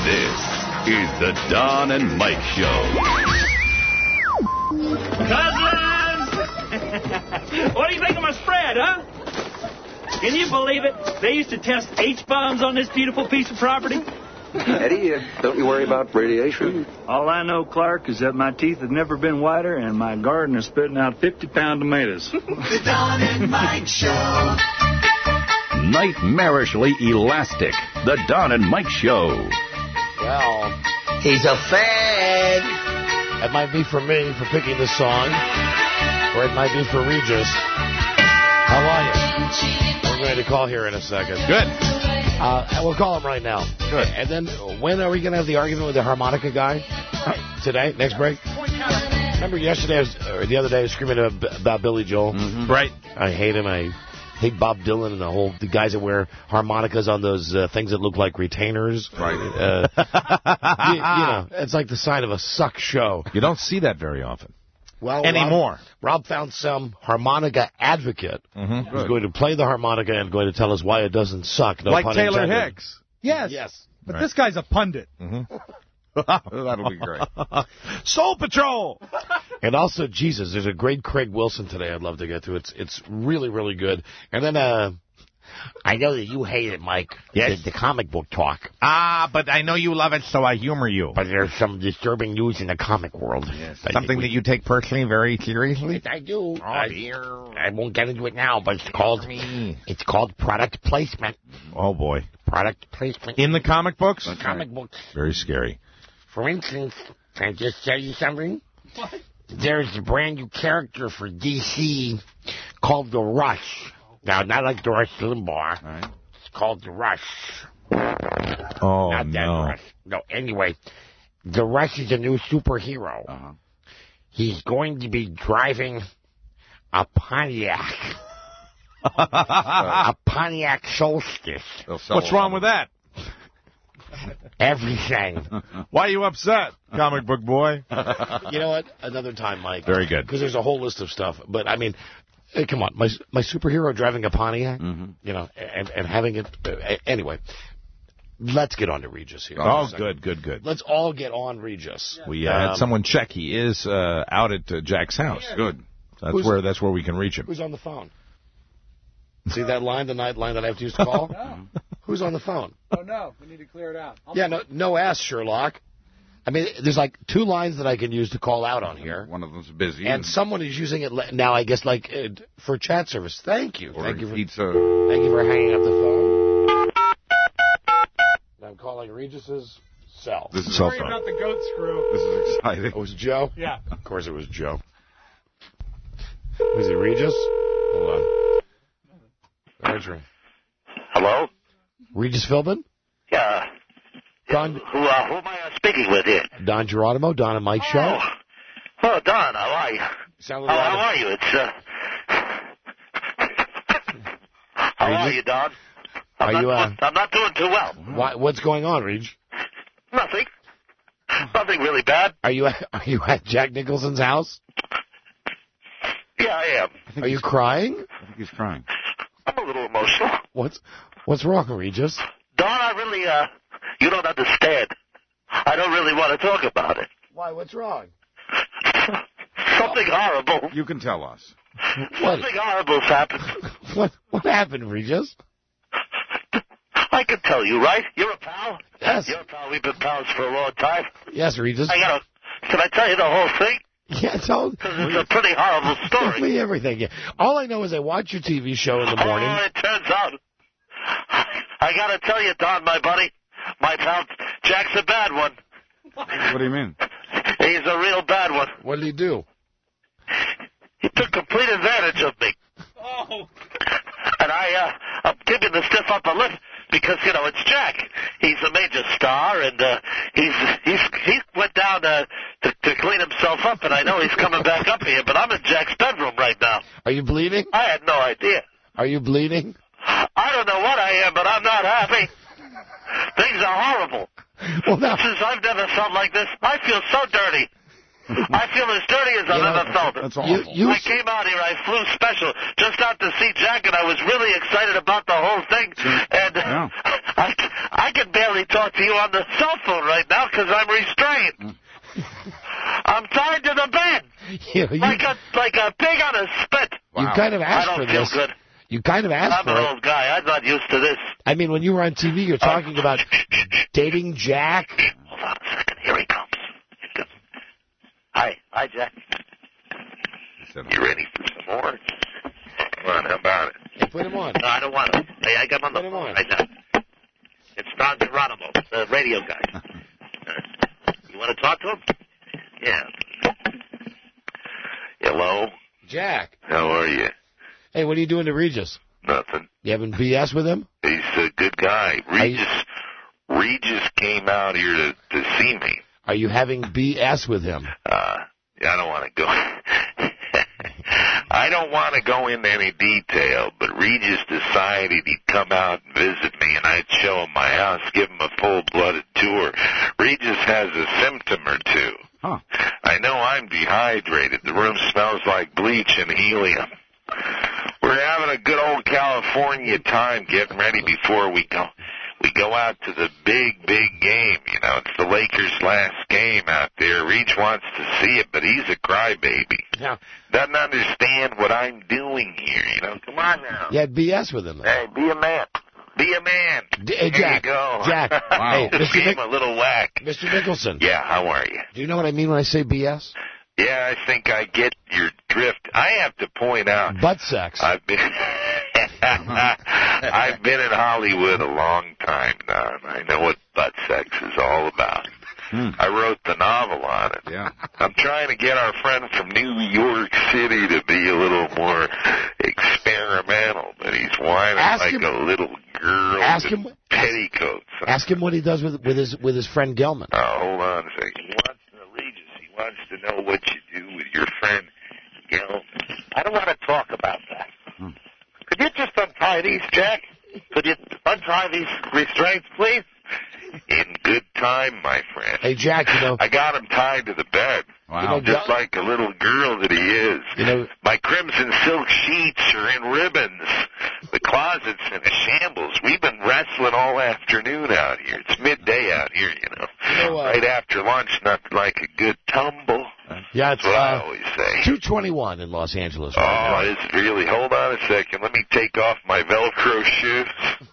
This is the Don and Mike Show. Cousins! What do you think of my spread, huh? Can you believe it? They used to test H-bombs on this beautiful piece of property. Eddie, don't you worry about radiation? All I know, Clark, is that my teeth have never been whiter and my garden is spitting out 50-pound tomatoes. The Don and Mike Show. Nightmarishly elastic. The Don and Mike Show. Well, he's a fan. It might be for me for picking this song, or it might be for Regis. How are you? We're going to call here in a second. Good. We'll call him right now. Good. And then when are we going to have the argument with the harmonica guy? Today? Next break? Remember yesterday, or the other day, I was screaming about Billy Joel? Mm-hmm. Right. I hate him. I hate Bob Dylan and the guys that wear harmonicas on those things that look like retainers. Right. You know, it's like the sign of a suck show. You don't see that very often. Well, anymore. Rob found some harmonica advocate who's going to play the harmonica and going to tell us why it doesn't suck. No like pun Taylor intended. Hicks. Yes. Yes. But this guy's a pundit. That'll be great. Soul Patrol! And also, Jesus, there's a great Craig Wilson today I'd love to get to. It's really, really good. And then I know that you hate it, Mike. Yes. The comic book talk. But I know you love it, so I humor you. But there's some disturbing news in the comic world. Yes. Something that you take personally very seriously? I do. Oh, dear. I won't get into it now, but it's called product placement. Oh, boy. Product placement. In the comic books? Comic books. Very scary. For instance, can I just tell you something? What? There's a brand new character for DC called The Rush. Now, not like the Rush Limbaugh. Right. It's called The Rush. Oh, not that Rush. No, anyway, The Rush is a new superhero. He's going to be driving a Pontiac. A Pontiac Solstice. What's wrong with that? Everything. Why are you upset, comic book boy? You know what? Another time, Mike. Very good. Because there's a whole list of stuff. But, I mean, hey, come on. My superhero driving a Pontiac, you know, and having it. Anyway, let's get on to Regis here. Oh, good. Let's all get on Regis. We had someone check. He is out at Jack's house. Good. That's where we can reach him. Who's on the phone? See that line, the night line that I have to use to call? No. Who's on the phone? Oh, no. We need to clear it out. No ass, Sherlock. I mean, there's like 2 lines that I can use to call out on here. One of them's busy. And someone is using it now, I guess, like for chat service. Thank you. Thank you for hanging up the phone. I'm calling Regis's cell. This is Sorry about the goat screw. This is exciting. Oh, it was Joe? Yeah. Of course it was Joe. Was it Regis? Hold on. Answering. Hello? Regis Philbin? Yeah. Don, who am I speaking with here? Don Geronimo, Don and Mike Show. Oh, Don, how are you? How are you? How are you, Don? I'm not doing too well. What's going on, Reg? Nothing. Nothing really bad. Are you at Jack Nicholson's house? Yeah, I am. Are you crying? I think he's crying. I'm a little emotional. What's wrong, Regis? Don, I really, you don't understand. I don't really want to talk about it. Why? What's wrong? Something horrible. You can tell us. Something horrible's happened. What happened, Regis? I can tell you, right? You're a pal? Yes. You're a pal. We've been pals for a long time. Yes, Regis. Can I tell you the whole thing? Yeah, tell me. Because it's a pretty horrible story. Tell me everything. Yeah. All I know is I watch your TV show in the morning. Oh, it turns out. I got to tell you, Don, my buddy, my pal, Jack's a bad one. What do you mean? He's a real bad one. What did he do? He took complete advantage of me. Oh. And I'm giving the stiff upper lip because, you know, it's Jack. He's a major star, and he went down to clean himself up, and I know he's coming back up here, but I'm in Jack's bedroom right now. Are you bleeding? I had no idea. Are you bleeding? I don't know what I am, but I'm not happy. Things are horrible. Well, now, Since I've never felt like this, I feel so dirty. I feel as dirty as I've ever felt. That's awful. I came out here, I flew special, just out to see Jack, and I was really excited about the whole thing. And I can barely talk to you on the cell phone right now because I'm restrained. I'm tied to the bed. Like a pig on a spit. You kind of asked for this. I don't feel good. You kind of asked for it. I'm an old guy. I'm not used to this. I mean, when you were on TV, you're talking about dating Jack. Hold on a second. Here he comes. Hi, Jack. You ready for some more? Come on, how about it? Hey, put him on. No, I don't want him. Hey, I got him on the phone right now. It's Don Geronimo, the radio guy. You want to talk to him? Yeah. Hello? Jack. How are you? Hey, what are you doing to Regis? Nothing. You having BS with him? He's a good guy. Regis came out here to see me. Are you having BS with him? I don't want to go. I don't want to go into any detail, but Regis decided he'd come out and visit me, and I'd show him my house, give him a full-blooded tour. Regis has a symptom or two. Huh. I know I'm dehydrated. The room smells like bleach and helium. We're having a good old California time getting ready before we go. We go out to the big game. You know, it's the Lakers' last game out there. Reach wants to see it, but he's a crybaby. Yeah. Doesn't understand what I'm doing here. You know, come on now. You had BS with him. Though. Hey, be a man. Be a man. Hey, there Jack. You go. Jack. Wow. Hey, Gave him a little whack. Mr. Nicholson. Yeah, how are you? Do you know what I mean when I say BS? Yeah, I think I get your drift. I have to point out. Butt sex. I've been I've been in Hollywood a long time now, and I know what butt sex is all about. I wrote the novel on it. Yeah. I'm trying to get our friend from New York City to be a little more experimental, but he's whining a little girl in petticoats. Ask him what he does with his friend Gelman. Oh, hold on a second. He wants to know, Regis. He wants to know what you do with your friend Gelman. I don't want to talk about that. Could you just untie these, Jack? Could you untie these restraints, please? In good time, my friend. Hey, Jack, you know... I got him tied to the bed. Wow. You know, Just like a little girl that he is. You know... My crimson silk sheets are in ribbons. The closet's in a shambles. We've been wrestling all afternoon out here. It's midday out here, you know. Right after lunch, nothing like a good tumble. Yeah, it's That's what I always say. 2:21 in Los Angeles. Right it's really... Hold on a second. Let me take off my Velcro shoes.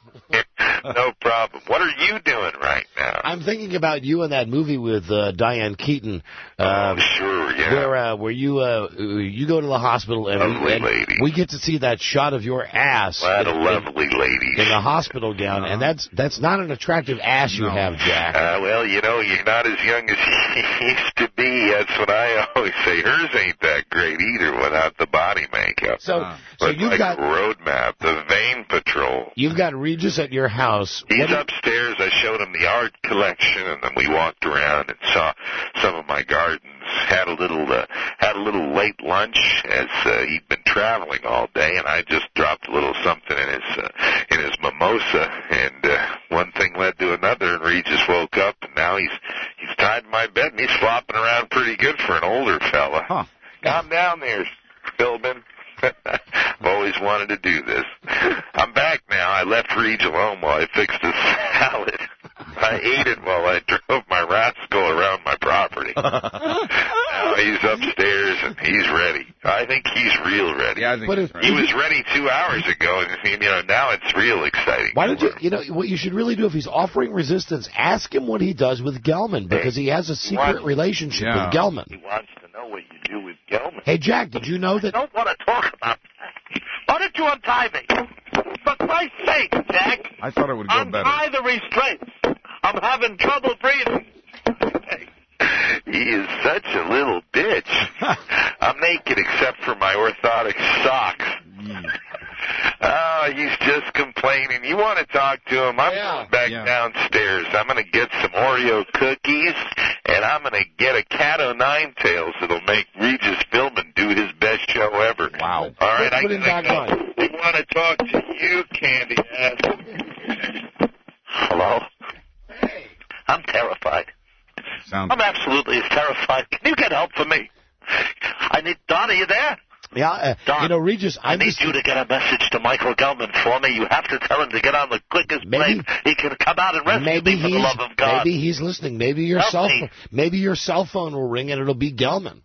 No problem. What are you doing right now? I'm thinking about you in that movie with Diane Keaton. Sure, yeah. Where you go to the hospital and lady. We get to see that shot of your ass. What a lovely lady. In the hospital gown, and that's not an attractive ass you have, Jack. Well, you know, you're not as young as you used to be. That's what I always say. Hers ain't that great either without the body makeup. So you've got a roadmap, the Vein Patrol. You've got Regis at your house. He's upstairs. I showed him the art collection, and then we walked around and saw some of my gardens. Had a little late lunch as he'd been traveling all day, and I just dropped a little something in his mimosa, and one thing led to another, and Regis woke up, and now he's tied to my bed, and he's flopping around pretty good for an older fella. Huh. Calm down there, Philbin. I've always wanted to do this. I'm back now. I left Regis alone while I fixed the salad. I ate it while I drove my rascal around my property. Now he's upstairs and he's ready. I think he's real ready. Yeah, I think he's ready. He was ready 2 hours ago, and now it's real exciting. Why don't what you should really do if he's offering resistance, ask him what he does with Gelman, because he has a secret relationship with Gelman. He wants to know what you do with Gelman. Hey, Jack, did you know that... I don't want to talk about that. Why don't you untie me? For Christ's sake, Jack. I thought it would go better. Untie the restraints. I'm having trouble breathing. He is such a little bitch. I'm naked except for my orthotic socks. Oh, he's just complaining. You want to talk to him? I'm going back downstairs. I'm going to get some Oreo cookies, and I'm going to get a cat o' nine tails that'll make Regis Philbin do his best show ever. Wow. All right, I on. want to talk to you, candy ass. Hello? Hey. I'm terrified. I'm absolutely terrified. Can you get help for me? I need... Don, are you there? Yeah, Don, Regis, I need you to get a message to Michael Gelman for me. You have to tell him to get on the quickest plane. He can come out and rescue me for the love of God. Maybe he's listening. Maybe your cell phone will ring and it'll be Gelman.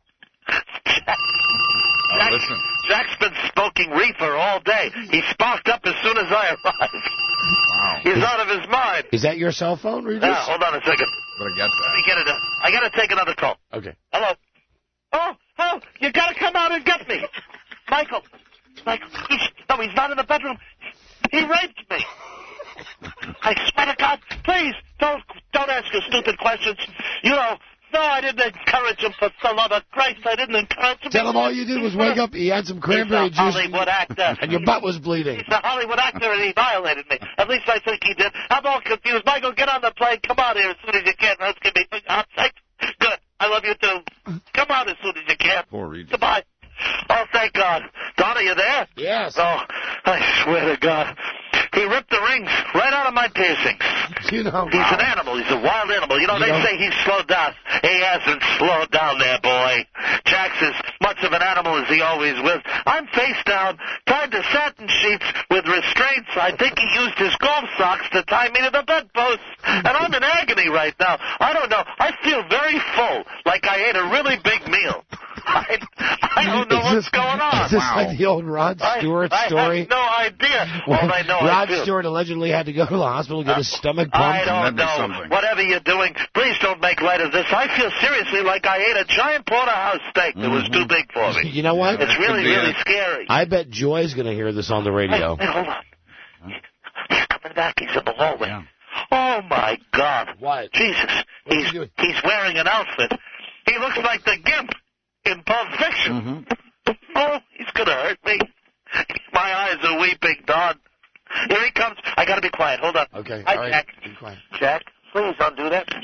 Listen. Jack's been smoking reefer all day. He sparked up as soon as I arrived. Wow. He's out of his mind. Is that your cell phone, Regis? Yeah, hold on a second. Better get that. Let me get it. I got to take another call. Okay. Hello. Oh, you got to come out and get me. Michael. He's not in the bedroom. He raped me. I swear to God, please, don't ask your stupid questions. No, I didn't encourage him, for the love of Christ. I didn't encourage him. Tell him all you did was wake up, he had some cranberry He's a juice, Hollywood actor. and your butt was bleeding. He's a Hollywood actor, and he violated me. At least I think he did. I'm all confused. Michael, get on the plane. Come out here as soon as you can. Let's give me sex. Good. I love you, too. Come out as soon as you can. Poor Regis. Goodbye. Oh, thank God. Don, are you there? Yes. Oh, I swear to God. He ripped the rings right out of my piercings. He's an animal. He's a wild animal. They say he's slowed down. He hasn't slowed down there, boy. Jack's as much of an animal as he always was. I'm face down, tied to satin sheets with restraints. I think he used his golf socks to tie me to the bedpost. And I'm in agony right now. I don't know. I feel very full, like I ate a really big meal. I don't know what's going on. Is this like the old Rod Stewart story? I have no idea. All I know Rod Stewart allegedly had to go to the hospital to get his stomach pumped. I don't know. Whatever you're doing, please don't make light of this. I feel seriously like I ate a giant porterhouse steak that was too big for me. You know what? It's really scary. I bet Joy's going to hear this on the radio. Hey, hold on. He's coming back. He's in the hallway. Yeah. Oh, my God. What? Jesus. He's wearing an outfit. He looks like the Gimp in Pulp Fiction. Oh, he's going to hurt me. My eyes are weeping, Don. Here he comes. I got to be quiet. Hold on. Okay. Hi, all right. Jack. Be quiet. Jack, please don't do that.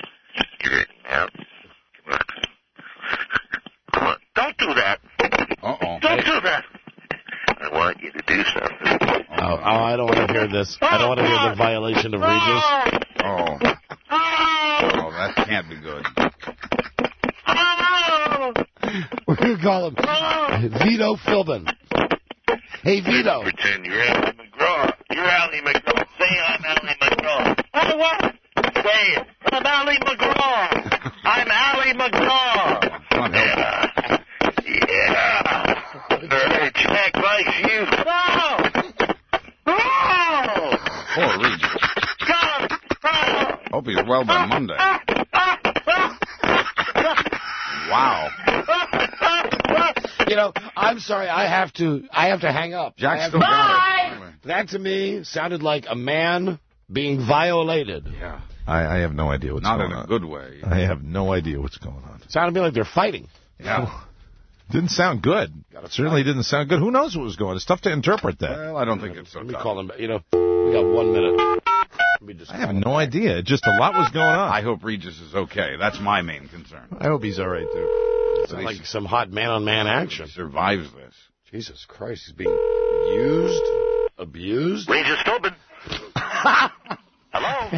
Come on. Don't do that. Uh-oh. Don't do that. I want you to do something. Oh, I don't want to hear this. I don't want to hear the violation of Regis. Oh, that can't be good. We're going to call him Vito Philbin. Hey, Vito. Pretend you're Ally McGraw. You're Ally McGraw. Say I'm Ally McGraw. Oh, what? Say it. I'm Ally McGraw. I'm Ally McGraw. Come on, help. Yeah. Hey, Jack likes you. Oh! Poor Regis. Hope he's well by Monday. Wow. I'm sorry. I have to hang up. Jack's still got it. That to me sounded like a man being violated. Yeah. I have no idea what's going on. Not in a good way. I have no idea what's going on. Sounded to me like they're fighting. Yeah. Didn't sound good. Certainly didn't sound good. Who knows what was going on? It's tough to interpret that. Well, I don't think it's so Let me tough. call him. We got 1 minute. I have no idea. Just a lot was going on. I hope Regis is okay. That's my main concern. I hope he's all right, too. It's like some hot man-on-man action. He survives this. Jesus Christ, he's being used, abused. Regis Philbin. Hello?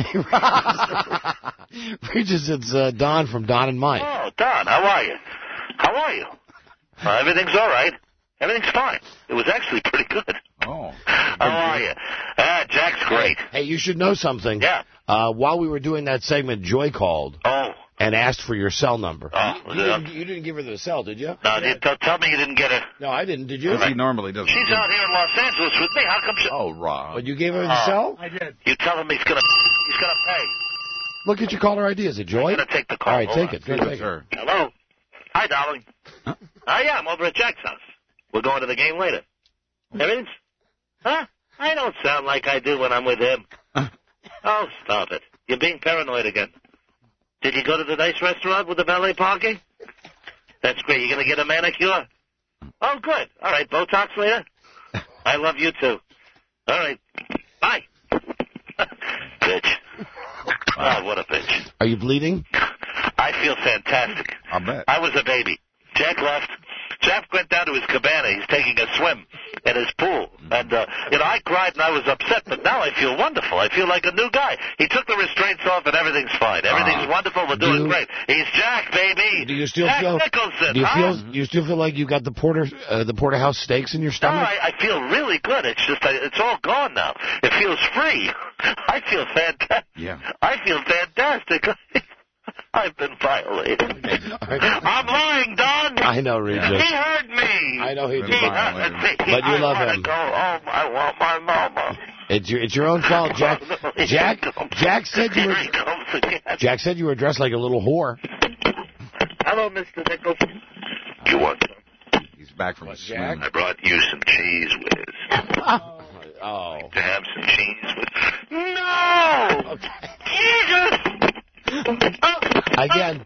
Regis, it's Don from Don and Mike. Oh, Don, how are you? How are you? Everything's all right. Everything's fine. It was actually pretty good. Oh. How are you? Jack's great. Hey, you should know something. Yeah. While we were doing that segment, Joy called. Oh. And asked for your cell number. Oh, you didn't give her the cell, did you? No, tell me you didn't get it. No, I didn't. Did you? He normally doesn't. She's out here in Los Angeles with me. How come she... Oh, Rob. But you gave her the cell? I did. You tell him he's gonna pay. Look at your caller ID. Is it Joy? I'm gonna take the call. All right, Hold take on. it. Good, take her. Hello. Hi, darling. Huh? Yeah, I'm over at Jack's house. We're going to the game later. Everything's... Huh? I don't sound like I do when I'm with him. Oh, stop it. You're being paranoid again. Did you go to the nice restaurant with the valet parking? That's great. You're going to get a manicure? Oh, good. All right, Botox later? I love you, too. All right. Bye. Bitch. Oh, what a bitch. Are you bleeding? I feel fantastic. I'll bet. I was a baby. Jack left. Jack went down to his cabana. He's taking a swim. in his pool. And, I cried and I was upset, but now I feel wonderful. I feel like a new guy. He took the restraints off and everything's fine. Everything's wonderful. We're doing great. He's Jack, baby. Do you still Jack feel? Nicholson, Do you still feel like you got the porterhouse steaks in your No, stomach? I feel really good. It's just, it's all gone now. It feels free. I feel fantastic. Yeah. I feel fantastic. I've been violated. I'm lying, Don. I know, Regis. He heard me. I know he did. But you love him. Go home. I want my mama. It's your own fault, Jack. Jack said you were dressed like a little whore. Hello, Mr. Nicholson. You want some? He's back from his Jack? I brought you some cheese whiz. Oh. To have some cheese whiz. No! Jesus! Again,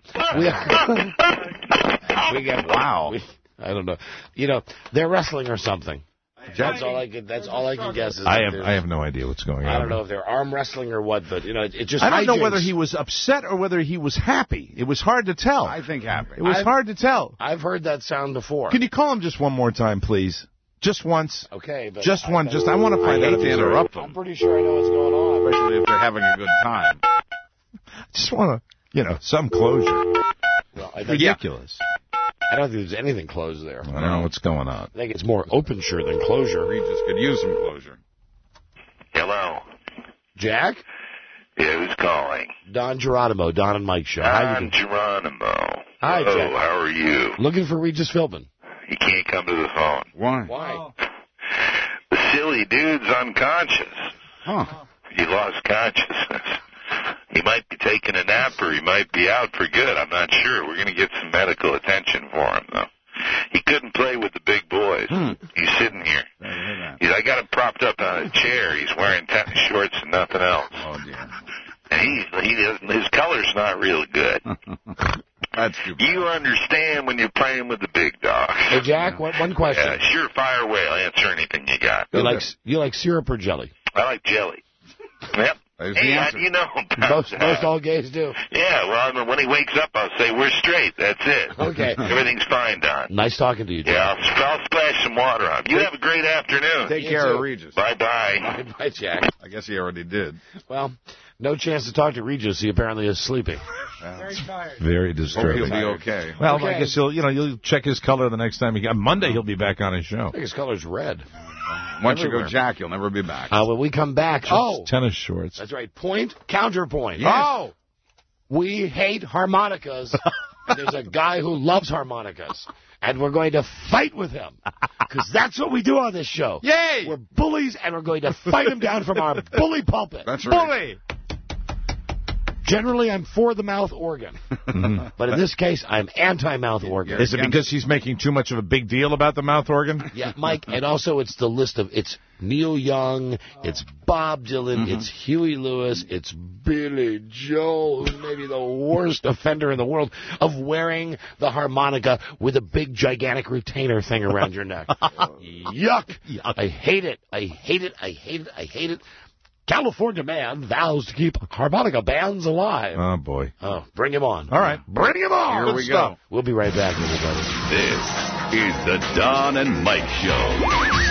wow. I don't know. They're wrestling or something. That's all I can guess. I have no idea what's going on. I don't know if they're arm wrestling or what, but it just. I don't know whether he was upset or whether he was happy. It was hard to tell. I think happy. It was hard to tell. I've heard that sound before. Can you call him just one more time, please? Just once. Okay, but just one. I want to find out if he's interrupt them. I'm pretty sure I know what's going on. Especially if they're having a good time. I just want to, some closure. Well, Ridiculous. I don't think there's anything closed there. I don't know what's going on. I think it's more open-sure than closure. Regis could use some closure. Hello. Jack? Yeah, who's calling? Don Geronimo, Don and Mike Show. How you doing? Geronimo. Hi, Hello, Jack. how are you? Looking for Regis Philbin. He can't come to the phone. Why? The silly dude's unconscious. Huh. He lost consciousness. He might be taking a nap or he might be out for good. I'm not sure. We're going to get some medical attention for him, though. He couldn't play with the big boys. He's sitting here. I got him propped up on a chair. He's wearing tennis shorts and nothing else. Oh, dear. And his color's not real good. That's too bad. You understand when you're playing with the big dogs. Hey, Jack, one question. Yeah, sure, fire away. I'll answer anything you got. You like syrup or jelly? I like jelly. Yep. There's the Hey, answer. you know. Most all gays do. Yeah, well, when he wakes up, I'll say, we're straight. That's it. Okay. Everything's fine, Don. Nice talking to you, Jack. Yeah, I'll splash some water on him. You have a great afternoon. Take You care too. of Regis. Bye-bye. Bye, Jack. I guess he already did. Well, no chance to talk to Regis. He apparently is sleeping. Very tired. Very Hope disturbing. he'll be okay. Well, Okay. I guess you'll check his color the next time Monday he'll be back on his show. I think his color's red. Once you Everywhere. go Jack, you'll never be back. When we come back, Tennis shorts. that's right. Counterpoint. Yes. Oh, we hate harmonicas. And there's a guy who loves harmonicas, and we're going to fight with him because that's what we do on this show. Yay! We're bullies, and we're going to fight him down from our bully pulpit. That's right. Generally, I'm for the mouth organ, but in this case, I'm anti-mouth organ. Is it because he's making too much of a big deal about the mouth organ? Yeah, Mike, and also it's the list of, it's Neil Young, it's Bob Dylan, it's Huey Lewis, it's Billy Joel, who may be the worst offender in the world of wearing the harmonica with a big, gigantic retainer thing around your neck. Yuck! I hate it. I hate it. I hate it. I hate it. California man vows to keep harmonica bands alive. Oh, boy. Oh, bring him on. All right. Bring him on. Here we go. We'll be right back, everybody. This is the Don and Mike Show.